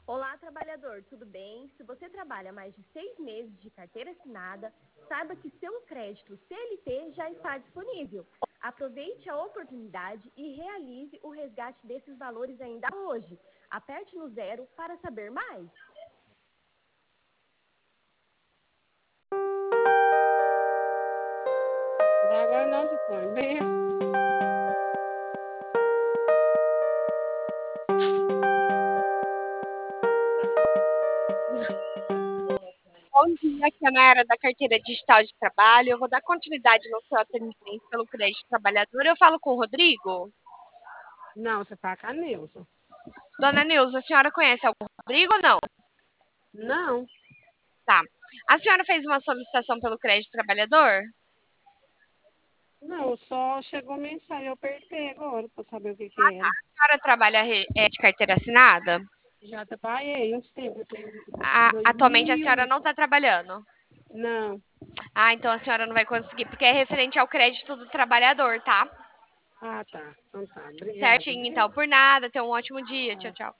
Olá, trabalhador, tudo bem? Se você trabalha mais de 6 meses de carteira assinada, saiba que seu crédito CLT já está disponível. Aproveite a oportunidade e realize o resgate desses valores ainda hoje. Aperte no 0 para saber mais. Agora não se põe. Bem, Bom dia, aqui é a Nayara da Carteira Digital de Trabalho. Eu vou dar continuidade no seu atendimento pelo crédito trabalhador. Eu falo com o Rodrigo. não, você tá com a Nilson. Dona Nilza, a senhora conhece algum Rodrigo ou não? Não, Tá. A senhora fez uma solicitação pelo crédito trabalhador? não, só chegou mensagem, eu apertei agora para saber o que que era. A senhora trabalha de carteira assinada? Já trabalhei uns tempos, Atualmente a senhora 2000. não está trabalhando. Não. Ah, então a senhora não vai conseguir, porque é referente ao crédito do trabalhador, tá? Ah, tá. Então tá. Obrigada, Certinho, viu? então, por nada. Tenha um ótimo dia. Tchau, tchau.